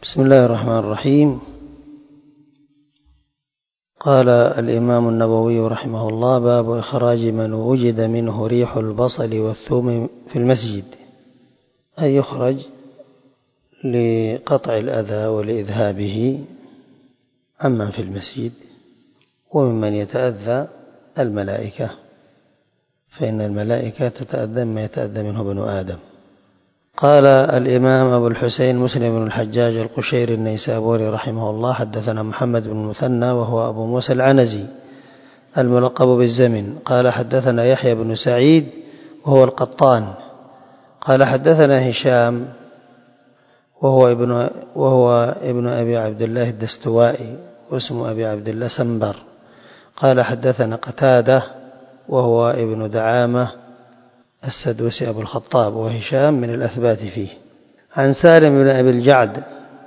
بسم الله الرحمن الرحيم. قال الإمام النووي رحمه الله: باب إخراج من وجد منه ريح البصل والثوم في المسجد، أي يخرج لقطع الأذى ولإذهابه عمن في المسجد، وممن يتأذى الملائكة، فإن الملائكة تتأذى ما يتأذى منه بنو آدم. قال الإمام أبو الحسين مسلم بن الحجاج القشيري النيسابوري رحمه الله: حدثنا محمد بن المثنى وهو أبو موسى العنزي الملقب بالزمن، قال حدثنا يحيى بن سعيد وهو القطان، قال حدثنا هشام وهو ابن أبي عبد الله الدستوائي واسم أبي عبد الله سنبر، قال حدثنا قتادة وهو ابن دعامة السدوسي أبو الخطاب، وهشام من الأثبات فيه، عن سالم بن أبي الجعد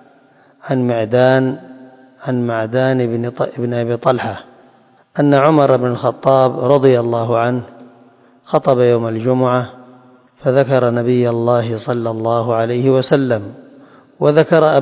عن معدان بن أبي طلحة أن عمر بن الخطاب رضي الله عنه خطب يوم الجمعة فذكر نبي الله صلى الله عليه وسلم وذكر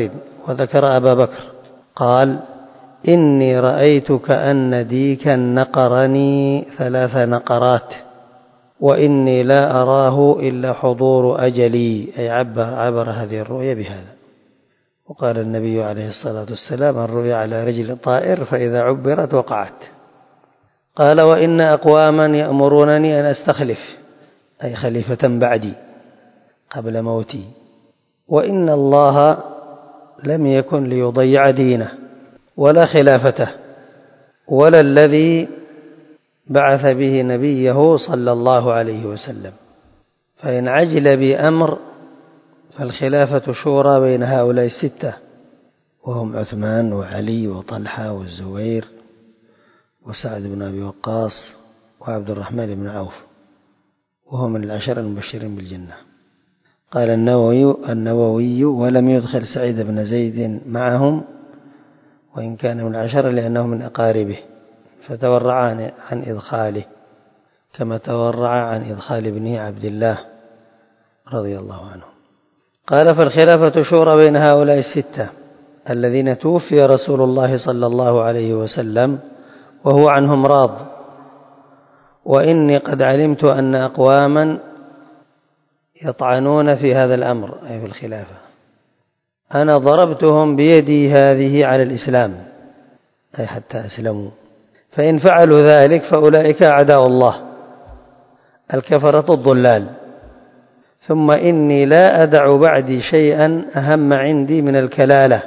أبا بكر قال: إني رأيت كأن ديكا نقرني 3 نقرات، وإني لا أراه إلا حضور أجلي، أي عبر هذه الرؤيا بهذا. وقال النبي عليه الصلاة والسلام: الرؤيا على رجل طائر فإذا عبرت وقعت. قال: وإن أقواما يأمرونني أن أستخلف، أي خليفة بعدي قبل موتي، وإن الله لم يكن ليضيع دينه ولا خلافته ولا الذي بعث به نبيه صلى الله عليه وسلم، فإن عجل بأمر فالخلافة شورى بين هؤلاء 6، وهم عثمان وعلي وطلحة والزبير وسعد بن أبي وقاص وعبد الرحمن بن عوف، وهم من 10 المبشرين بالجنة. قال النووي: ولم يدخل سعيد بن زيد معهم، وإن كان من 10 لأنه من أقاربه، فتورع عن إدخاله كما تورع عن إدخال ابنه عبد الله رضي الله عنه. قال: فالخلافة شورى بين هؤلاء 6 الذين توفي رسول الله صلى الله عليه وسلم وهو عنهم راض، وإني قد علمت أن أقواما يطعنون في هذا الأمر، أي في الخلافة، أنا ضربتهم بيدي هذه على الإسلام، أي حتى أسلموا، فإن فعلوا ذلك فأولئك أعداء الله الكفرة الضلال، ثم إني لا أدع بعدي شيئا أهم عندي من الكلالة،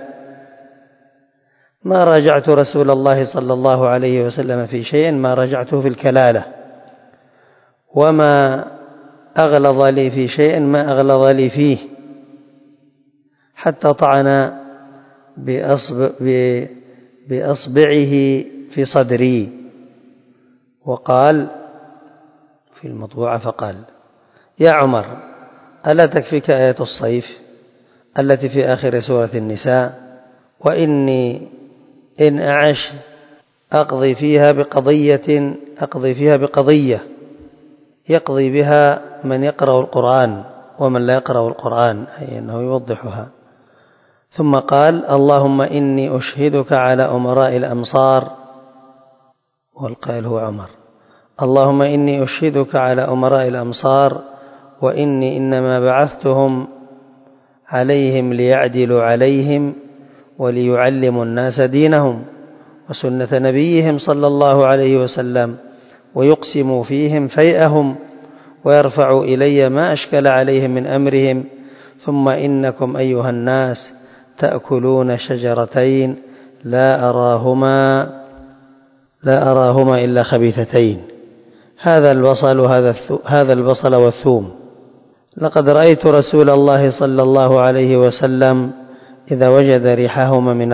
ما راجعت رسول الله صلى الله عليه وسلم في شيء ما رجعته في الكلالة، وما أغلظ لي في شيء ما أغلظ لي فيه، حتى طعن بأصبعه في صدري، وقال في المطبوعة فقال: يا عمر، ألا تكفيك آية الصيف التي في آخر سورة النساء؟ وإني إن أعش أقضي فيها بقضية يقضي بها من يقرأ القرآن ومن لا يقرأ القرآن، أي أنه يوضحها. ثم قال: اللهم إني أشهدك على أمراء الأمصار، والقائل هو عمر، اللهم إني أشهدك على أمراء الأمصار، وإني إنما بعثتهم عليهم ليعدلوا عليهم وليعلموا الناس دينهم وسنة نبيهم صلى الله عليه وسلم، ويقسموا فيهم فيئهم ويرفعوا إلي ما أشكل عليهم من أمرهم، ثم إنكم أيها الناس تأكلون شجرتين لا أراهما إلا خبيثتين، هذا البصل والثوم. لقد رأيت رسول الله صلى الله عليه وسلم إذا وجد ريحهما من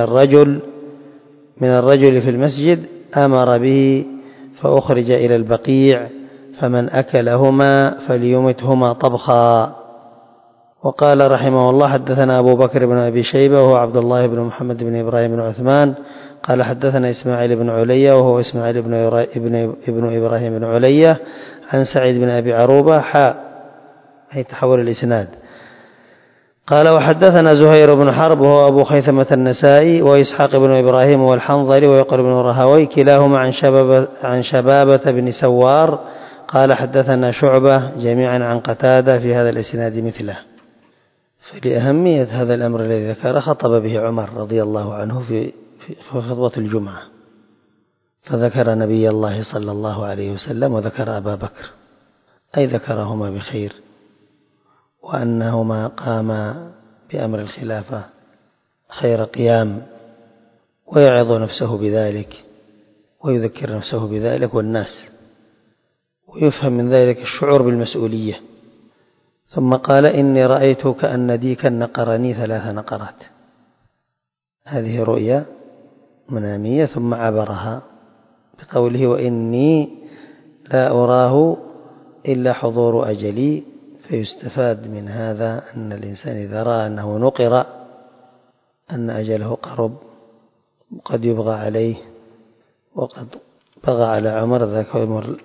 الرجل في المسجد أمر به فأخرج إلى البقيع، فمن أكلهما فليمتهما طبخا. وقال رحمه الله: حدثنا أبو بكر بن أبي شيبة وهو عبد الله بن محمد بن إبراهيم بن عثمان، قال حدثنا إسماعيل بن علية وهو إسماعيل بن إبراهيم بن علية، عن سعيد بن أبي عروبة أي تحول الإسناد. قال وحدثنا زهير بن حرب وهو أبو خيثمة النسائي وإسحاق بن إبراهيم والحنظلي ويقر بن رهوي كلاهما عن شبابة بن سوار قال حدثنا شعبة جميعا عن قتادة في هذا الإسناد مثله. فلأهمية هذا الأمر الذي ذكر خطب به عمر رضي الله عنه في خطبة الجمعة، فذكر نبي الله صلى الله عليه وسلم وذكر أبا بكر، أي ذكرهما بخير، وأنهما قاما بأمر الخلافة خير قيام، ويعظ نفسه بذلك ويذكر نفسه بذلك والناس، ويفهم من ذلك الشعور بالمسؤولية. ثم قال إني رأيت كأن ديكا نقرني 3 نقرات. هذه رؤيا منامية، ثم عبرها بقوله وإني لا أراه إلا حضور أجلي. فيستفاد من هذا أن الإنسان إذا رأى أنه نقر أن أجله قرب قد يبغى عليه، وقد بغى على عمر ذاك عمر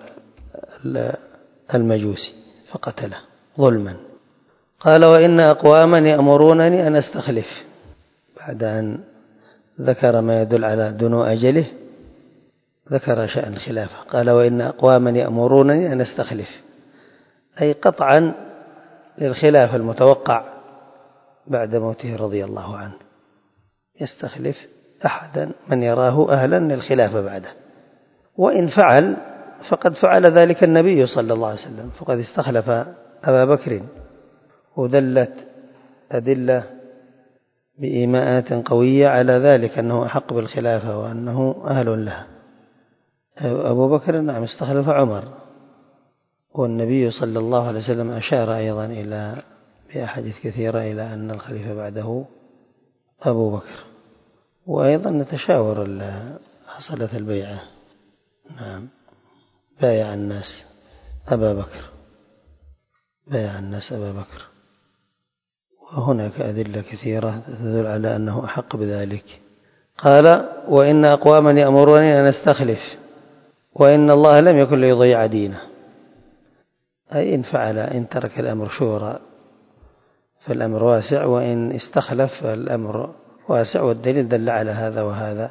المجوسي فقتله ظلما. قال وإن أقواما يأمرونني أن أستخلف، بعد أن ذكر ما يدل على دنو أجله ذكر شأن الخلافة. قال وإن أقواما يأمرونني أن أستخلف، أي قطعا للخلافة المتوقع بعد موته رضي الله عنه، يستخلف أحدا من يراه أهلا للخلافة بعده. وإن فعل فقد فعل ذلك النبي صلى الله عليه وسلم، فقد استخلف أبا بكر، ودلت أدلة بإيماءات قوية على ذلك أنه أحق بالخلافة وأنه أهل لها. أبو بكر نعم استخلف عمر، والنبي صلى الله عليه وسلم أشار أيضا إلى بأحاديث كثيرة إلى أن الخليفة بعده أبو بكر. وأيضا نتشاور حصلت البيعة، نعم بايع الناس أبا بكر، بايع الناس أبا بكر، وهناك أدلة كثيرة تدل على أنه أحق بذلك. قال وإن أقواما يأمروني أن أستخلف وإن الله لم يكن ليضيع دينه، أي إن فعل إن ترك الأمر شورى فالأمر واسع، وإن استخلف فالأمر واسع، والدليل دل على هذا وهذا،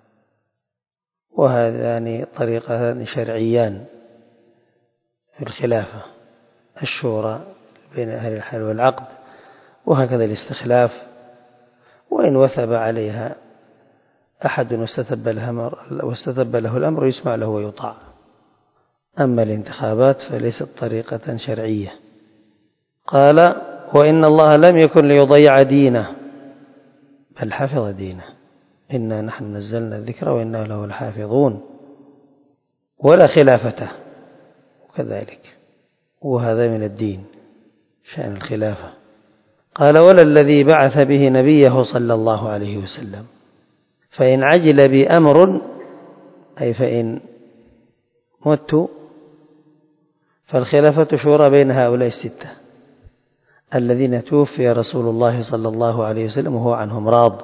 وهذان طريقان شرعيان في الخلافة: الشورى بين أهل الحل والعقد، وهكذا الاستخلاف، وإن وثب عليها أحد واستتب له الأمر يسمع له ويطاع. أما الانتخابات فليست طريقة شرعية. قال وإن الله لم يكن ليضيع دينه بل حفظ دينه، إنا نحن نزلنا الذكر وإنا له لحافظون، ولا خلافته وكذلك، وهذا من الدين شأن الخلافة. قال ولا الذي بعث به نبيه صلى الله عليه وسلم، فإن عجل بي أمر، أي فإن مت فالخلافة شورى بين هؤلاء 6 الذين توفي رسول الله صلى الله عليه وسلم وهو عنهم راض،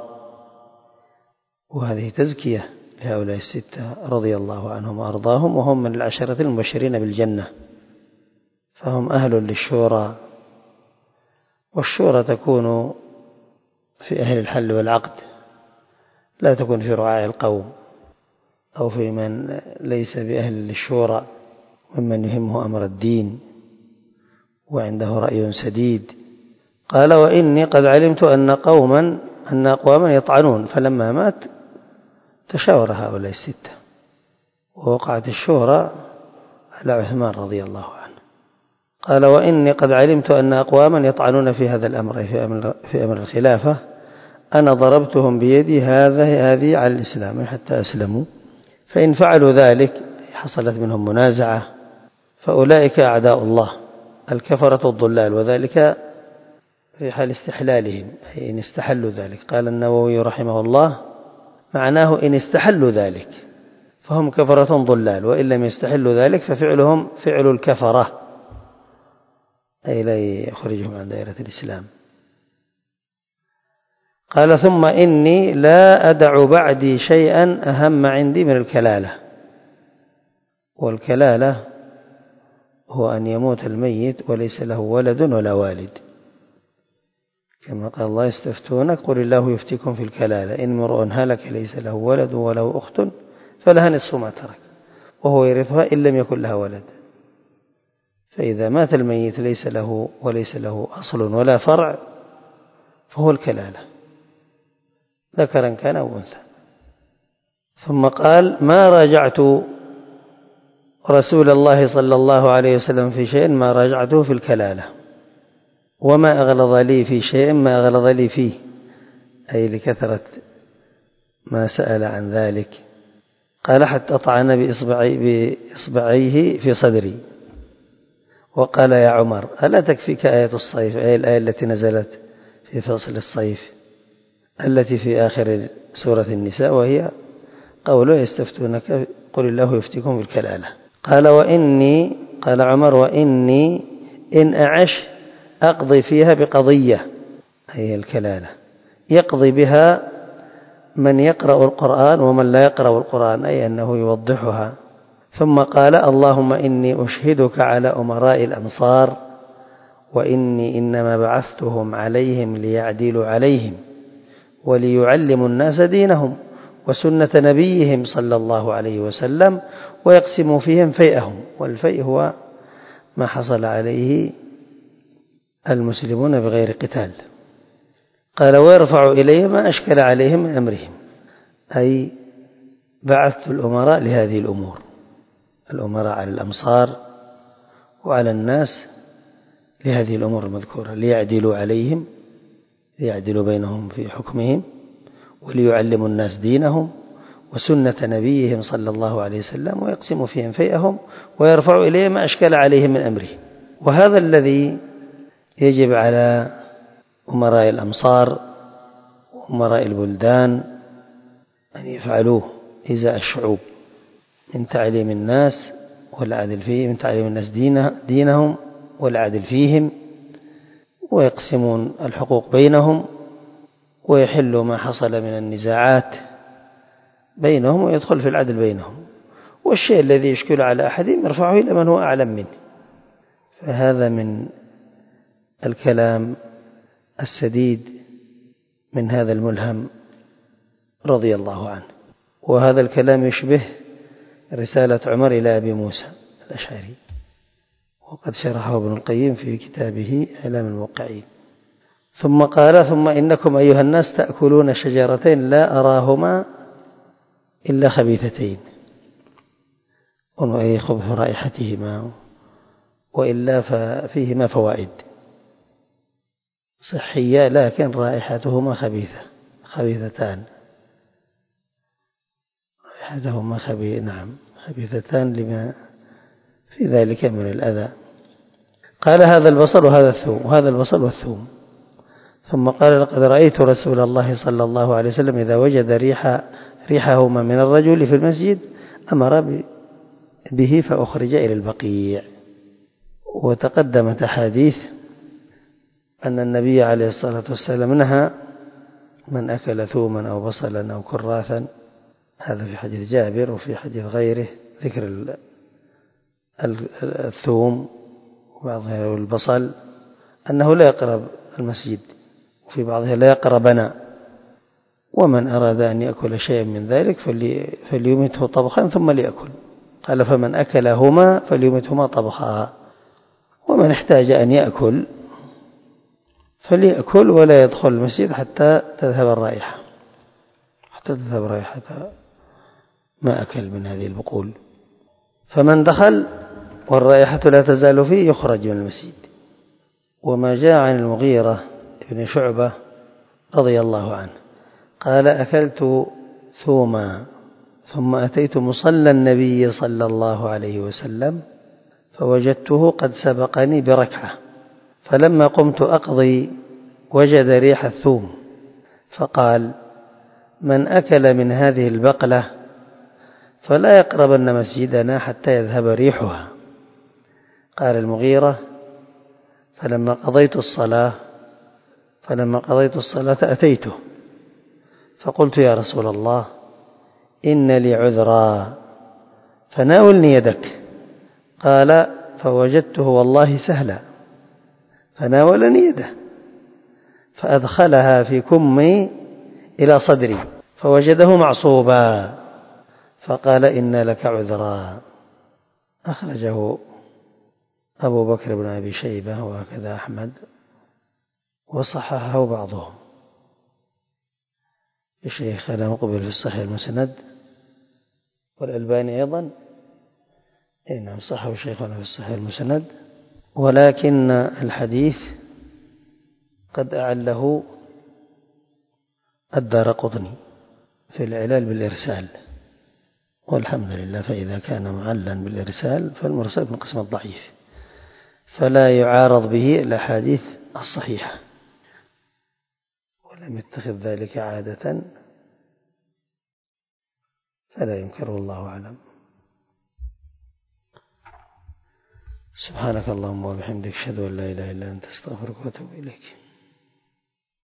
وهذه تزكية لهؤلاء 6 رضي الله عنهم وأرضاهم، وهم من العشرة المبشرين بالجنة، فهم أهل للشورى. والشورى تكون في أهل الحل والعقد، لا تكون في رعاع القوم أو في من ليس بأهل للشورى ممن يهمه أمر الدين وعنده رأي سديد. قال وإني قد علمت أن أقواما يطعنون، فلما مات تشاور هؤلاء 6 ووقعت الشورى على عثمان رضي الله عنه. قال وإني قد علمت أن أقواما يطعنون في هذا الأمر، في أمر الخلافة، أنا ضربتهم بيدي هذه على الإسلام حتى أسلموا، فإن فعلوا ذلك حصلت منهم منازعة فأولئك أعداء الله الكفرة الضلال، وذلك في حال استحلالهم، أي إن استحلوا ذلك. قال النووي رحمه الله معناه إن استحلوا ذلك فهم كفرة ضلال، وإن لم يستحلوا ذلك ففعلهم فعل الكفرة، أي لا يخرجهم عن دائرة الإسلام. قال ثم إني لا أدع بعدي شيئا أهم عندي من الكلالة. والكلالة هو أن يموت الميت وليس له ولد ولا والد، كما قال الله يستفتونك قل الله يفتيكم في الكلالة إن امرؤ هلك ليس له ولد وله أخت فلها نصف ما ترك وهو يرثها إن لم يكن لها ولد. فإذا مات الميت وليس له أصل ولا فرع فهو الكلالة ذكرا كان أو أنثى. ثم قال ما راجعت رسول الله صلى الله عليه وسلم في شيء ما راجعته في الكلالة وما أغلظ لي في شيء ما أغلظ لي فيه، أي لكثرة ما سأل عن ذلك. قال حتى طعن بإصبعيه في صدري وقال يا عمر ألا تكفيك آية الصيف، أي الآية التي نزلت في فصل الصيف التي في آخر سورة النساء وهي قوله يستفتونك قل الله يفتيكم في الكلالة. قال عمر وإني إن أعش أقضي فيها بقضية، هي الكلالة يقضي بها من يقرأ القرآن ومن لا يقرأ القرآن، أي أنه يوضحها. ثم قال اللهم إني أشهدك على أمراء الأمصار وإني إنما بعثتهم عليهم ليعدلوا عليهم وليعلموا الناس دينهم وسنة نبيهم صلى الله عليه وسلم ويقسموا فيهم فيئهم، والفيء هو ما حصل عليه المسلمون بغير قتال. قال ويرفع إلي ما أشكل عليهم من أمرهم، أي بعثت الأمراء لهذه الأمور، الأمراء على الأمصار وعلى الناس لهذه الأمور المذكورة ليعدلوا عليهم، ليعدلوا بينهم في حكمهم وليعلموا الناس دينهم وسنة نبيهم صلى الله عليه وسلم ويقسموا فيهم فيئهم ويرفع إليه ما أشكل عليهم من أمرهم. وهذا الذي يجب على أمراء الأمصار وأمراء البلدان أن يفعلوه إزاء الشعوب من تعليم الناس والعدل فيهم، من تعليم الناس دينهم والعدل فيهم، ويقسمون الحقوق بينهم ويحلوا ما حصل من النزاعات بينهم ويدخل في العدل بينهم، والشيء الذي يشكل على أحدهم يرفعه إلى من هو أعلم منه. فهذا من الكلام السديد من هذا الملهم رضي الله عنه. وهذا الكلام يشبه رسالة عمر إلى أبي موسى الأشعري، وقد شرحه ابن القيم في كتابه إعلام الموقعين. ثم قال ثم إنكم أيها الناس تأكلون شجرتين لا أراهما إلا خبيثتين، أي خبث رائحتهما وإلا ففيهما فوائد صحية لكن رائحتهما خبيثتان، رائحتهما خبيثتان لما في ذلك من الأذى. قال هذا البصل وهذا الثوم، وهذا البصل والثوم. ثم قال لقد رأيت رسول الله صلى الله عليه وسلم إذا وجد ريحهما من الرجل في المسجد أمر به فأخرج إلى البقيع. وتقدمت أحاديث أن النبي عليه الصلاة والسلام نهى من أكل ثوما أو بصلا أو كراثا، هذا في حديث جابر، وفي حديث غيره ذكر الثوم وبعضها البصل أنه لا يقرب المسجد، وفي بعضها لا يقربنا، ومن أراد أن يأكل شيئا من ذلك فليمته طبخا ثم ليأكل. قال فمن أكلهما فليمتهما طبخا، ومن احتاج أن يأكل فليأكل ولا يدخل المسجد حتى تذهب الرائحة، ما أكل من هذه البقول. فمن دخل والرائحة لا تزال فيه يخرج من المسجد. وما جاء عن المغيرة بن شعبة رضي الله عنه قال أكلت ثوما ثم أتيت مصلى النبي صلى الله عليه وسلم فوجدته قد سبقني بركعة، فلما قمت أقضي وجد ريح الثوم فقال من أكل من هذه البقلة فلا يقربن مسجدنا حتى يذهب ريحها. قال المغيرة فلما قضيت الصلاة أتيته فقلت يا رسول الله إن لي عذرا فناولني يدك. قال فوجدته والله سهلا فناولني يده، فأدخلها في كمي إلى صدري فوجده معصوبا فقال إن لك عذرا. أخرجه أبو بكر بن أبي شيبة وهكذا أحمد وصححه بعضهم. شيخنا مقبل في الصحيح المسند والألباني أيضا نعم صححه شيخنا في الصحيح المسند، ولكن الحديث قد أعله الدارقطني في العلال بالإرسال، والحمد لله. فإذا كان معلا بالإرسال فالمرسل من قسم الضعيف، فلا يعارض به الأحاديث الصحيحة، ولم يتخذ ذلك عادة فلا ينكره، الله أعلم. سبحانك اللهم وبحمدك أشهد أن لا إله إلا أنت أستغفرك وأتوب إليك.